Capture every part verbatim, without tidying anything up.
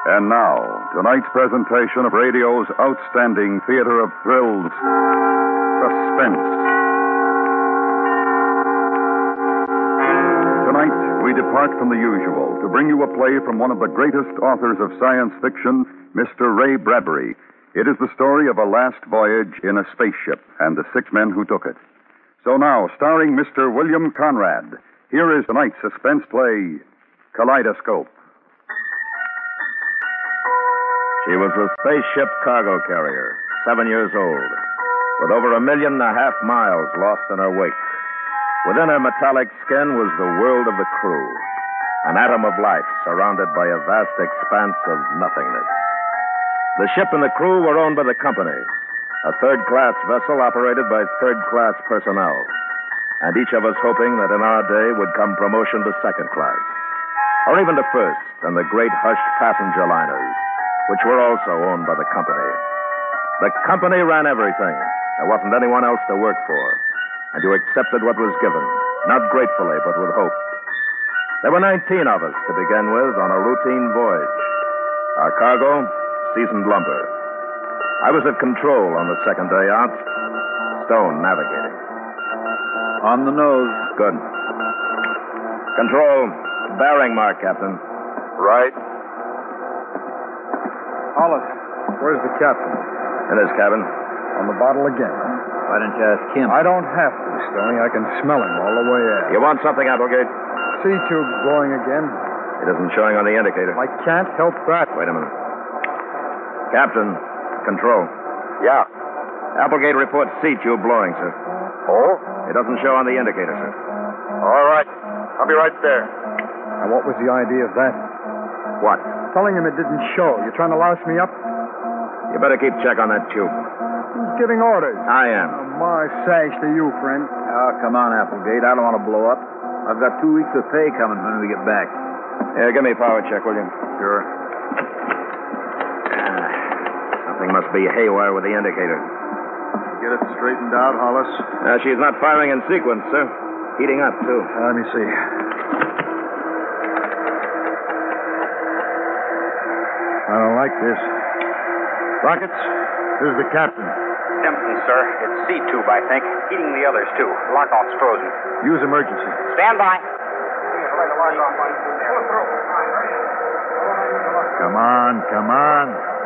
And now, tonight's presentation of radio's outstanding theater of thrills, Suspense. Tonight, we depart from the usual to bring you a play from one of the greatest authors of science fiction, Mister Ray Bradbury. It is the story of a last voyage in a spaceship and the six men who took it. So now, starring Mister William Conrad, here is tonight's suspense play, Kaleidoscope. She was a spaceship cargo carrier, seven years old, with over a million and a half miles lost in her wake. Within her metallic skin was the world of the crew, an atom of life surrounded by a vast expanse of nothingness. The ship and the crew were owned by the company, a third-class vessel operated by third-class personnel, and each of us hoping that in our day would come promotion to second class, or even to first and the great hushed passenger liners, which were also owned by the company. The company ran everything. There wasn't anyone else to work for, and you accepted what was given, not gratefully, but with hope. There were nineteen of us to begin with on a routine voyage. Our cargo, seasoned lumber. I was at control on the second day out, Stone navigating. On the nose. Good. Control, bearing mark, Captain. Right. Hollis, where's the captain? In his cabin. On the bottle again, huh? Why didn't you ask him? I don't have to, Stoney. I can smell him all the way out. You want something, Applegate? Sea tube's blowing again. It isn't showing on the indicator. I can't help that. Wait a minute. Captain, control. Yeah. Applegate reports sea tube blowing, sir. Oh? It doesn't show on the indicator, sir. All right. I'll be right there. Now, what was the idea of that? What? Telling him it didn't show. You trying to louse me up? You better keep check on that tube. Who's giving orders? I am. Oh, my sash to you, friend. Oh, come on, Applegate. I don't want to blow up. I've got two weeks of pay coming when we get back. Here, give me a power check, will you? Sure. Ah, something must be haywire with the indicator. Get it straightened out, Hollis. Uh, she's not firing in sequence, sir. Heating up, too. Uh, let me see. I don't like this. Rockets, this is the captain. Stimson, sir. It's sea tube, I think. Heating the others, too. Lockout's frozen. Use emergency. Stand by. Come on, come on.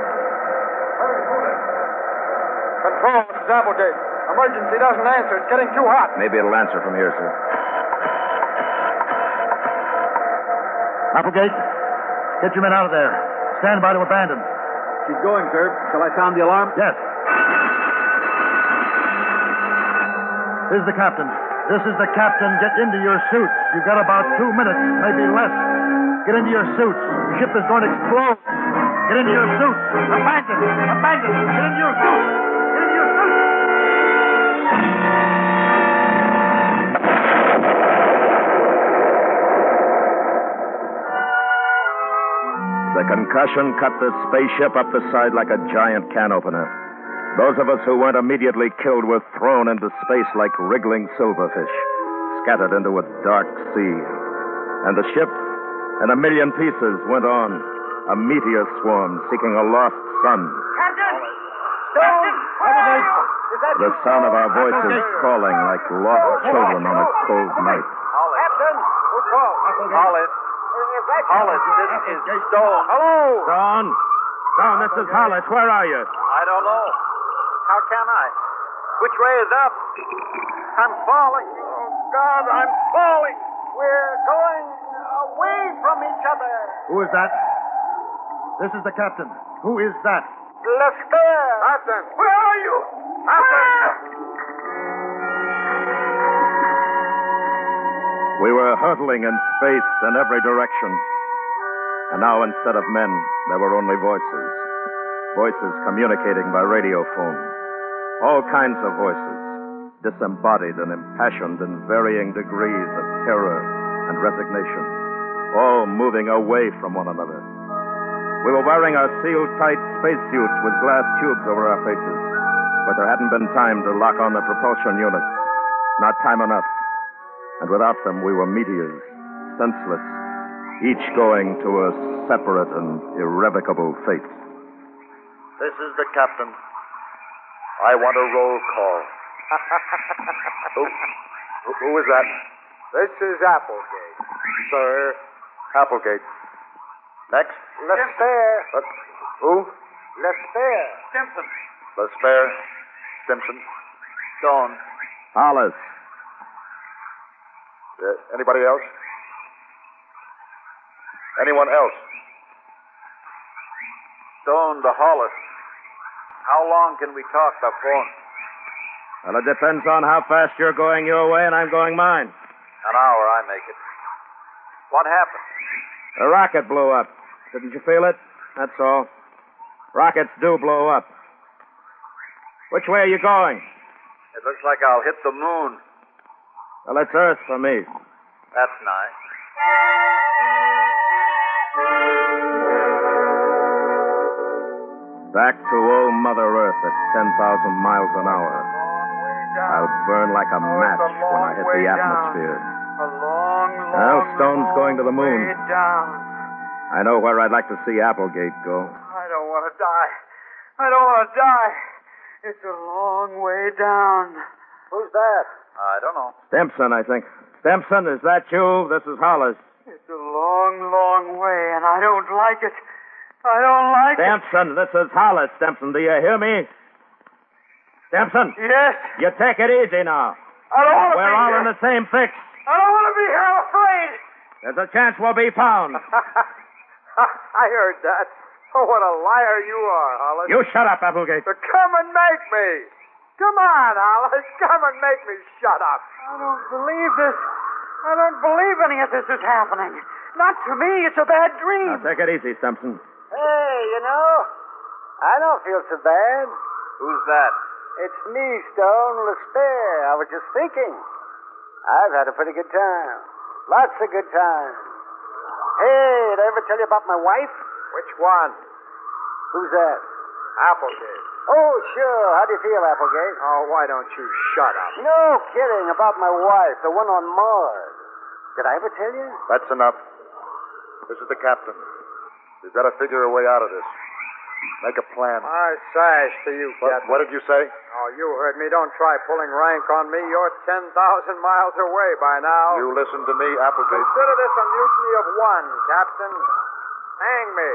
Control, this is Applegate. Emergency doesn't answer. It's getting too hot. Maybe it'll answer from here, sir. Applegate, get your men out of there. Stand by to abandon. Keep going, sir. Shall I sound the alarm? Yes. This is the captain. This is the captain. Get into your suits. You've got about two minutes, maybe less. Get into your suits. The ship is going to explode. Get into your suits. Abandon. Abandon. Get into your suits. Get into your suits. The concussion cut the spaceship up the side like a giant can opener. Those of us who weren't immediately killed were thrown into space like wriggling silverfish, scattered into a dark sea. And the ship, in a million pieces, went on, a meteor swarm seeking a lost sun. Captain! Stone! Where are you? Is that The sound of our voices calling like lost children on a cold night. Captain? Who called? Hollis. Hollis, this is Stone. Hello! Stone! Stone, this is Hollis. Where are you? I don't know. How can I? Which way is up? I'm falling. Oh, God, I'm falling. We're going away from each other. Who is that? This is the captain. Who is that? Lester! Captain! Where are you? Captain! We were hurtling in space in every direction. And now, instead of men, there were only voices. Voices communicating by radiophone. All kinds of voices, disembodied and impassioned in varying degrees of terror and resignation, all moving away from one another. We were wearing our sealed-tight spacesuits with glass tubes over our faces, but there hadn't been time to lock on the propulsion units. Not time enough. And without them, we were meteors, senseless, each going to a separate and irrevocable fate. This is the captain. I want a roll call. who, who, who is that? This is Applegate. Sir. Applegate. Next. Lespere. Uh, who? Lespere. Simpson. Lespere. Simpson. Stone. Hollis. Uh, anybody else? Anyone else? Stone to Hollis. How long can we talk the phone? Well, it depends on how fast you're going your way and I'm going mine. An hour, I make it. What happened? The rocket blew up. Didn't you feel it? That's all. Rockets do blow up. Which way are you going? It looks like I'll hit the moon. Well, it's Earth for me. That's nice. Back to old Mother Earth at ten thousand miles an hour. I'll burn like a match when I hit the atmosphere. A long, long, Well, Stone's going to the moon. way down. I know where I'd like to see Applegate go. I don't want to die. I don't want to die. It's a long way down. Who's that? I don't know. Stimson, I think. Stimson, is that you? This is Hollis. It's a long, long way, and I don't like it. I don't like Stimson, this is Hollis, Stimson. Do you hear me? Stimson, it. Yes. you take it easy now. I don't want to We're be all here. in the same fix. I don't want to be here. I'm afraid. There's a chance we'll be found. I heard that. Oh, what a liar you are, Hollis. You shut up, Applegate. So come and make me. Come on, Hollis. Come and make me shut up. I don't believe this. I don't believe any of this is happening. Not to me. It's a bad dream. Now, take it easy, Stimson. Hey, you know, I don't feel so bad. Who's that? It's me, Stone Lespere. I was just thinking. I've had a pretty good time. Lots of good times. Hey, did I ever tell you about my wife? Which one? Who's that? Applegate. Oh, sure. How do you feel, Applegate? Oh, why don't you shut up? No kidding. About my wife, the one on Mars. Did I ever tell you? That's enough. This is the captain. We've got to figure a way out of this. Make a plan. I sash to you, What, Captain. what did you say? Oh, you heard me. Don't try pulling rank on me. You're ten thousand miles away by now. You listen to me, Applegate. Consider this a mutiny of one, Captain. Hang me.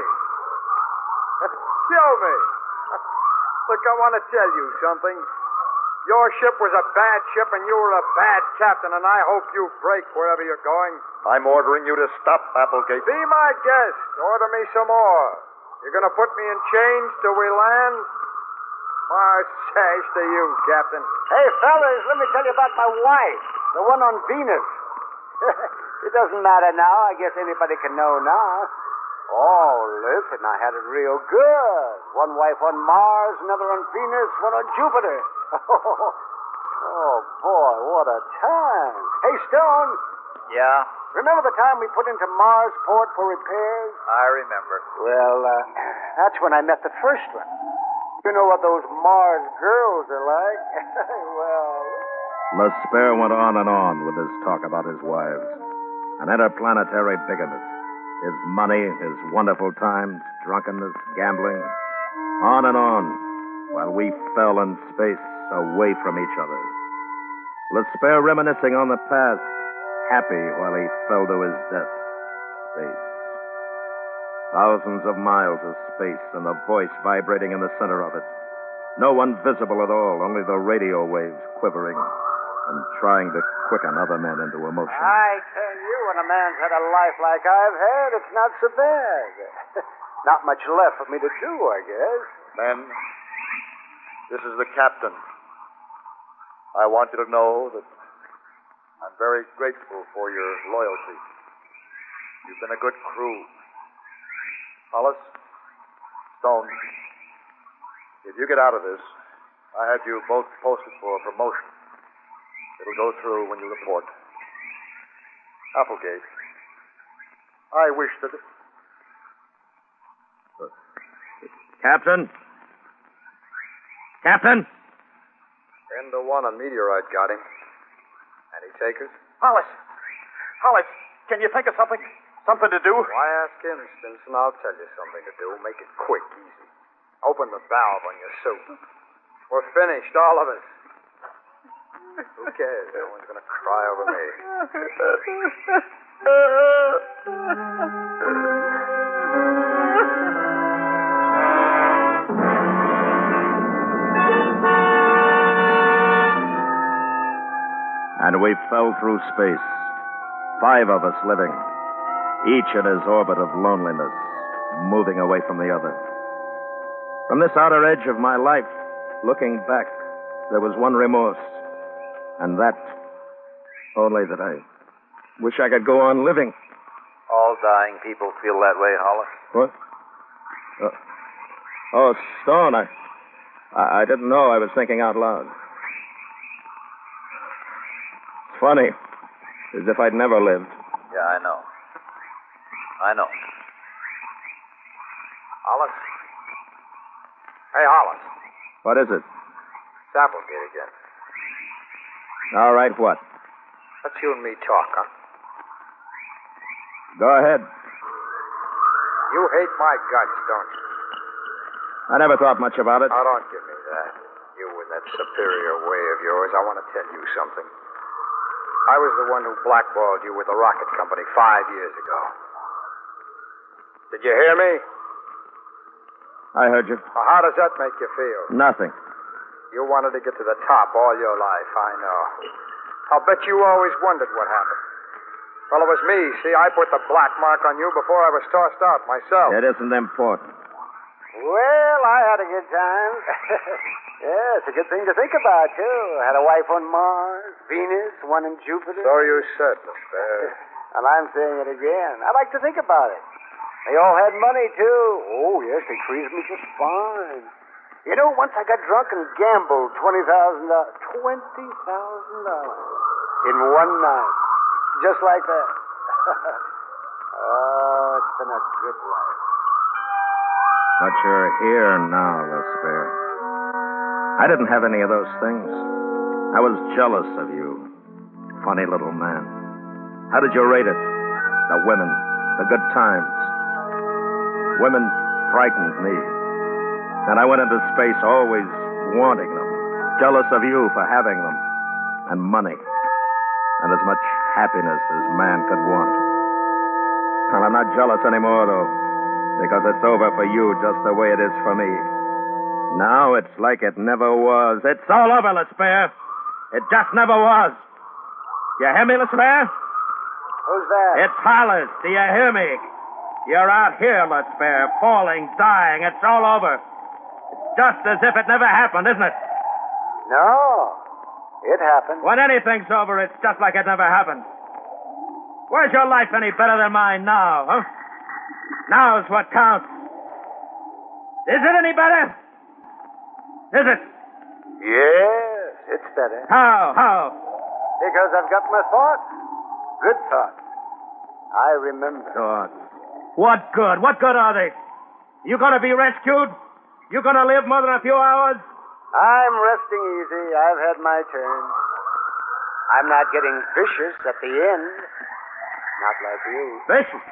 Kill me. Look, I want to tell you something. Your ship was a bad ship, and you were a bad captain, and I hope you break wherever you're going. I'm ordering you to stop, Applegate. Be my guest. Order me some more. You're going to put me in chains till we land? Mars sash to you, Captain. Hey, fellas, let me tell you about my wife, the one on Venus. It doesn't matter now. I guess anybody can know now. Oh, listen, I had it real good. One wife on Mars, another on Venus, one on Jupiter. Oh, boy, what a time. Hey, Stone. Yeah, Remember the time we put into Marsport for repairs? I remember. Well, uh, that's when I met the first one. You know what those Mars girls are like? Well... Lespere went on and on with his talk about his wives. An interplanetary bigamist. His money, his wonderful times, drunkenness, gambling. On and on, while we fell in space away from each other. Lespere reminiscing on the past, happy while he fell to his death. Space. Thousands of miles of space and the voice vibrating in the center of it. No one visible at all, only the radio waves quivering and trying to quicken other men into emotion. I tell you, when a man's had a life like I've had, it's not so bad. Not much left for me to do, I guess. Men, this is the captain. I want you to know that I'm very grateful for your loyalty. You've been a good crew. Hollis, Stone, if you get out of this, I had you both posted for a promotion. It'll go through when you report. Applegate, I wish that... Captain? Captain? Ten to one on meteorite got him. Any takers? Hollis. Hollis, can you think of something? Something to do? Why ask him, Stinson? I'll tell you something to do. Make it quick, easy. Open the valve on your suit. We're finished, all of us. Who cares? No one's going to cry over me. And we fell through space, five of us living, each in his orbit of loneliness, moving away from the other. From this outer edge of my life, looking back, there was one remorse, and that, only that I wish I could go on living. All dying people feel that way, Hollis. What? Uh, oh, Stone, I, I, I didn't know I was thinking out loud. It's funny, as if I'd never lived. Yeah, I know. I know. Hollis? Hey, Hollis. What is it? It's Applegate again. All right, what? Let's you and me talk, huh? Go ahead. You hate my guts, don't you? I never thought much about it. Now, don't give me that. You with that superior way of yours. I want to tell you something. I was the one who blackballed you with the rocket company five years ago. Did you hear me? I heard you. Well, how does that make you feel? Nothing. You wanted to get to the top all your life, I know. I'll bet you always wondered what happened. Well, it was me. See, I put the black mark on you before I was tossed out myself. It isn't important. Well, I had a good time. Yeah, it's a good thing to think about, too. I had a wife on Mars, Venus, one in Jupiter. So you said, Mister And I'm saying it again. I like to think about it. They all had money, too. Oh, yes, they treated me just fine. You know, once I got drunk and gambled twenty thousand dollars. twenty thousand dollars in one night. Just like that. Oh, it's been a good life. But you're here now, Lesper. I didn't have any of those things. I was jealous of you. Funny little man. How did you rate it? The women, the good times. Women frightened me. And I went into space always wanting them. Jealous of you for having them. And money. And as much happiness as man could want. And I'm not jealous anymore, though. Because it's over for you just the way it is for me. Now it's like it never was. It's all over, Lesper. It just never was. You hear me, Lesper? Who's that? It's Hollis. Do you hear me? You're out here, Lesper, falling, dying. It's all over. It's just as if it never happened, isn't it? No. It happened. When anything's over, it's just like it never happened. Where's your life any better than mine now, huh? Now's what counts. Is it any better? Is it? Yes, it's better. How? How? Because I've got my thoughts. Good thoughts. I remember. Thoughts. What good? What good are they? You going to be rescued? You going to live more than a few hours? I'm resting easy. I've had my turn. I'm not getting vicious at the end. Not like you. Vicious?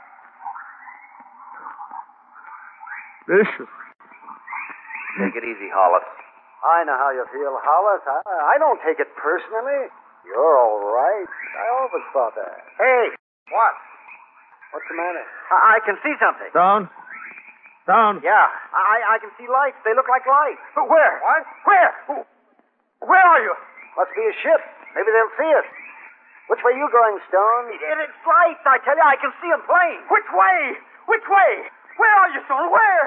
Vicious? Take it easy, Hollis. I know how you feel, Hollis. I, I don't take it personally. You're all right. I always thought that. Hey, what? What's the matter? I, I can see something. Stone? Stone? Yeah, I, I can see lights. They look like lights. But where? What? Where? Where are you? Must be a ship. Maybe they'll see us. Which way you going, Stone? It, it's lights, I tell you. I can see them plain. Which way? Which way? Where are you, Stone? Where?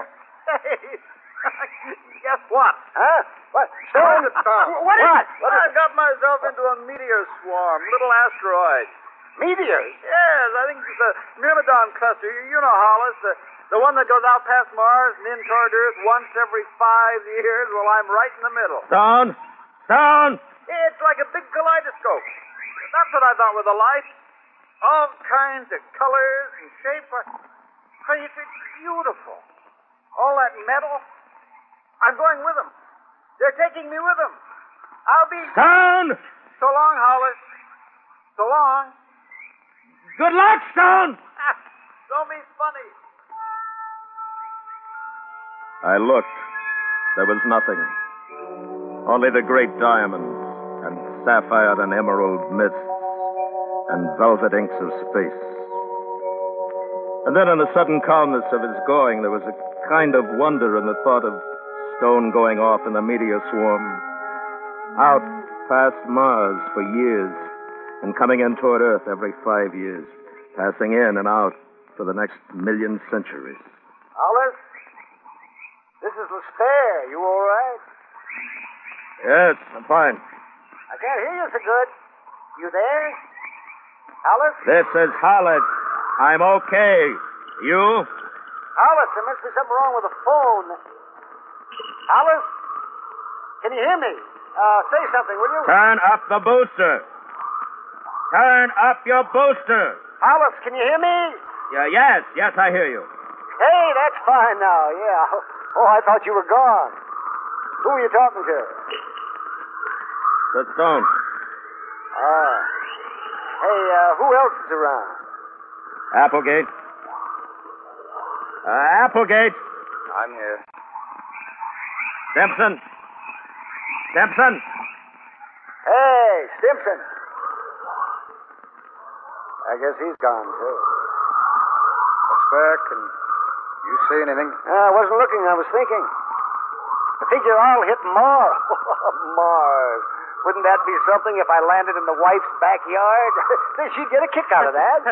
Guess what? Huh? What? Stone? What is What? it? What is I've got myself into a meteor swarm, little asteroid. Meteors? Yes, I think it's the Myrmidon cluster. You, you know, Hollis, the, the one that goes out past Mars and in toward Earth once every five years. Well, I'm right in the middle. Stone? Stone? It's like a big kaleidoscope. That's what I thought with the light. All kinds of colors and shapes. Hey, it's it's beautiful. All that metal. I'm going with them. They're taking me with them. I'll be... Stone! So long, Hollis. So long. Good luck, Stone! Don't be funny. I looked. There was nothing. Only the great diamonds and sapphire and emerald mists and velvet inks of space. And then in the sudden calmness of his going, there was a kind of wonder in the thought of Stone going off in the meteor swarm, out past Mars for years, and coming in toward Earth every five years, passing in and out for the next million centuries. Alice? This is Lesper. You all right? Yes, I'm fine. I can't hear you so good. You there? Alice? This is Hollis. I'm okay. You? Alice, there must be something wrong with the phone. Alice? Can you hear me? Uh, say something, will you? Turn up the booster. Turn up your booster. Alice, can you hear me? Yeah, yes, yes, I hear you. Hey, that's fine now, yeah. Oh, I thought you were gone. Who were you talking to? The Stone. Ah. Hey, uh, who else is around? Applegate. Uh, Applegate. I'm here. Simpson. Simpson. Hey, Stimson. I guess he's gone, too. Lesper, can you see anything? Uh, I wasn't looking, I was thinking. I figure I'll hit Mars. Mars. Wouldn't that be something if I landed in the wife's backyard? She'd get a kick out of that.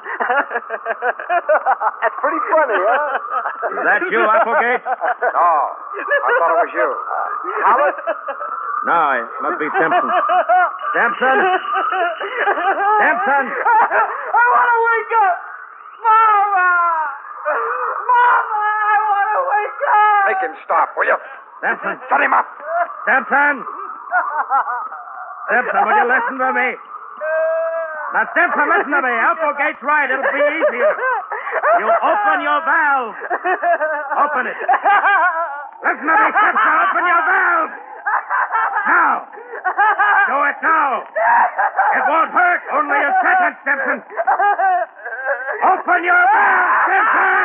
That's pretty funny, huh? Is that you, Applegate? No. I thought it was you. Alice? No, it must be Simpson. Simpson? Simpson? I want to wake up. Mama! Mama, I want to wake up. Make him stop, will you? Simpson? Shut him up. Simpson? Simpson, will you listen to me? Now, Simpson, listen to me. Applegate's right. It'll be easier. You open your valve. Open it. Listen to me, Simpson. Open your valve. Now. Do it now. It won't hurt. Only a second, Simpson. Open your valve, Simpson.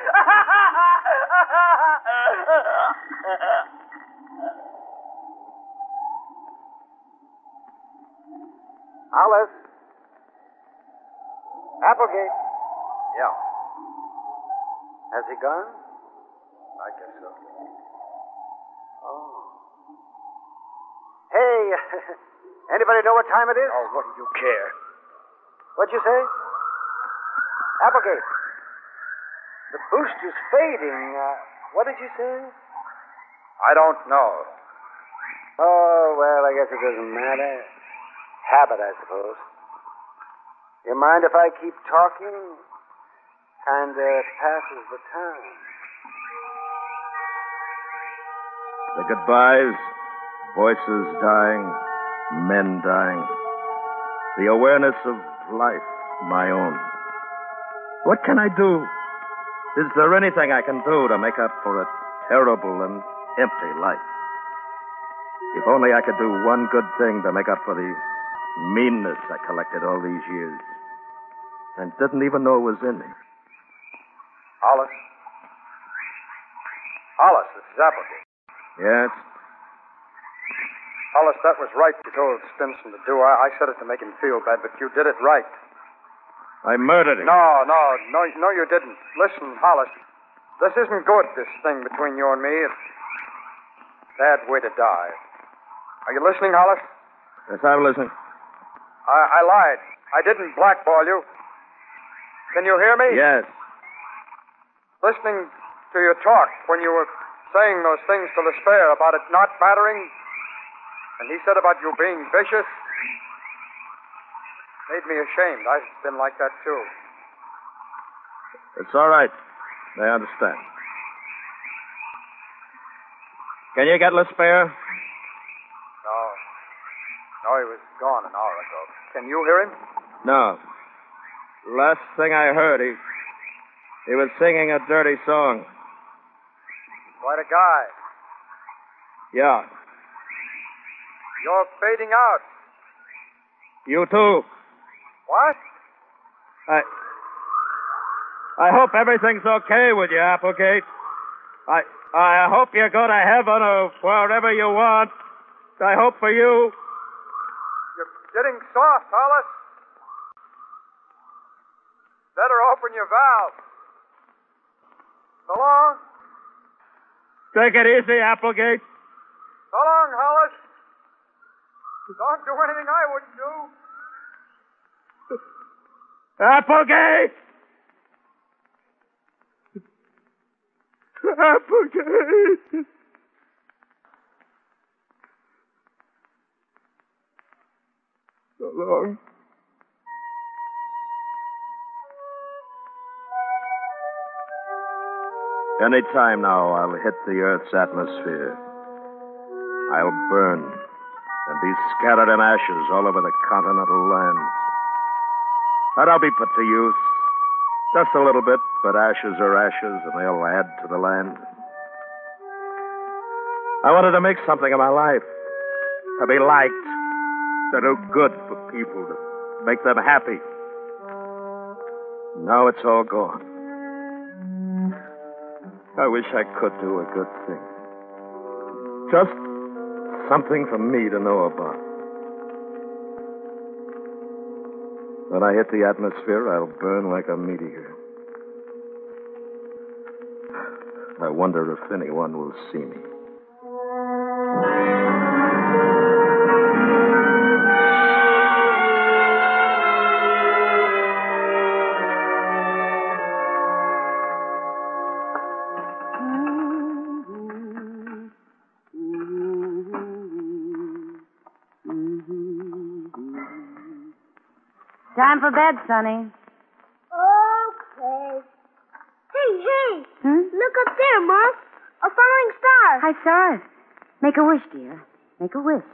Alice? Applegate? Yeah, Has he gone? I guess so. Oh. Hey, anybody know what time it is? Oh, what do you care? What'd you say? Applegate. The booster's fading. Uh, what did you say? I don't know. Oh, well, I guess it doesn't matter. Habit, I suppose. You mind if I keep talking? Kinda passes the time. The goodbyes, voices dying, men dying. The awareness of life, my own. What can I do? Is there anything I can do to make up for a terrible and empty life? If only I could do one good thing to make up for the meanness I collected all these years and didn't even know it was in me. Hollis? Hollis, this is Applegate. Yes? Hollis, that was right you told Stimson to do. I, I said it to make him feel bad, but you did it right. I murdered him. No, no, no, no, you didn't. Listen, Hollis, this isn't good, this thing between you and me. It's a bad way to die. Are you listening, Hollis? Yes, I'm listening. I, I lied. I didn't blackball you. Can you hear me? Yes. Listening to your talk when you were saying those things to Lesper about it not mattering, and he said about you being vicious, made me ashamed. I've been like that, too. It's all right. I understand. Can you get Lesper? No. No, he was gone an hour ago. Can you hear him? No. Last thing I heard, he he was singing a dirty song. Quite a guy. Yeah. You're fading out. You too. What? I I hope everything's okay with you, Applegate. I I hope you go to heaven or wherever you want. I hope for you. You're getting soft, Hollis. Better open your valve. So long. Take it easy, Applegate. So long, Hollis. Don't do anything I wouldn't do. Applegate! Applegate! So long. Any time now, I'll hit the Earth's atmosphere. I'll burn and be scattered in ashes all over the continental lands. And I'll be put to use. Just a little bit, but ashes are ashes, and they'll add to the land. I wanted to make something of my life. To be liked. To do good for people. To make them happy. Now it's all gone. I wish I could do a good thing. Just something for me to know about. When I hit the atmosphere, I'll burn like a meteor. I wonder if anyone will see me. Time for bed, Sonny. Okay. Hey, hey. Hmm? Look up there, Mom. A falling star. I saw it. Make a wish, dear. Make a wish.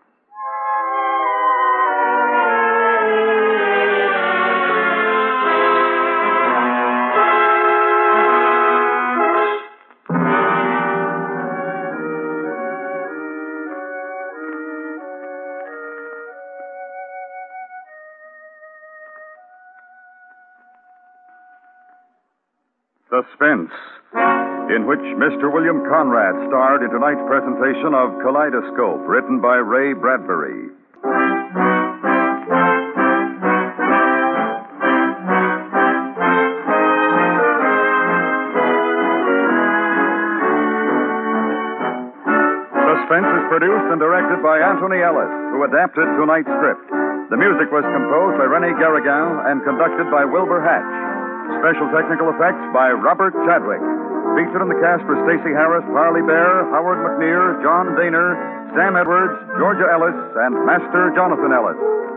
Suspense, in which Mister William Conrad starred in tonight's presentation of Kaleidoscope, written by Ray Bradbury. Suspense is produced and directed by Anthony Ellis, who adapted tonight's script. The music was composed by René Garrigan and conducted by Wilbur Hatch. Special technical effects by Robert Chadwick. Featured in the cast were Stacey Harris, Parley Bear, Howard McNear, John Daner, Sam Edwards, Georgia Ellis, and Master Jonathan Ellis.